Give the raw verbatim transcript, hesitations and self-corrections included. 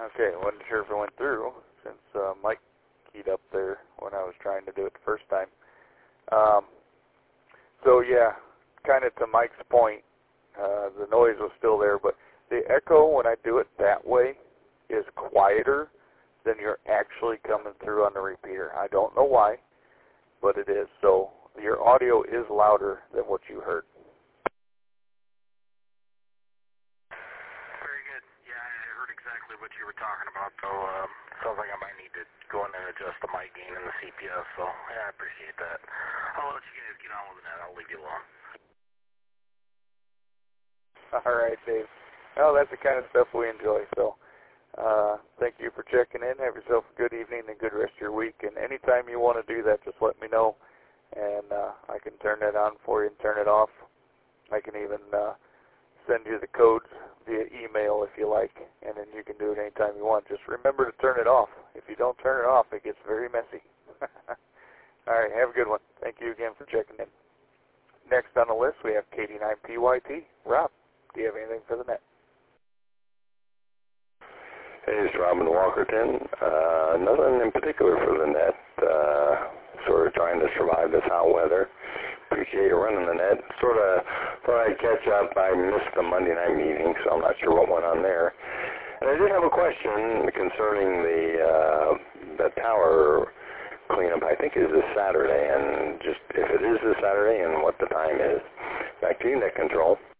Okay, wasn't sure if it went through since uh, Mike keyed up there when I was trying to do it the first time. Um, so yeah, kind of to Mike's point, uh, the noise was still there, but the echo when I do it that way is quieter than you're actually coming through on the repeater. I don't know why, but it is. So your audio is louder than what you heard. Very good. Yeah, I heard exactly what you were talking about, so um, sounds like I might need to go in and adjust the mic gain and the C P S, so yeah, I appreciate that. I'll let you guys get on with that. I'll leave you alone. All right, Dave. Well, that's the kind of stuff we enjoy, so uh, thank you for checking in. Have yourself a good evening and a good rest of your week, and anytime you want to do that, just let me know, and uh, I can turn that on for you and turn it off. I can even uh, send you the codes via email if you like, and then you can do it anytime you want. Just remember to turn it off. If you don't turn it off, it gets very messy. All right, have a good one. Thank you again for checking in. Next on the list, we have K D nine P Y T. Rob, do you have anything for the net? Hey, it's Robin Walkerton. Uh, nothing in particular for the net. Uh, sort of trying to survive this hot weather. Appreciate you running the net. Sort of thought I'd catch up. I missed the Monday night meeting, so I'm not sure what went on there. And I did have a question concerning the uh, the tower cleanup. I think is this Saturday, and just if it is this Saturday and what the time is. Back to you, Net Control.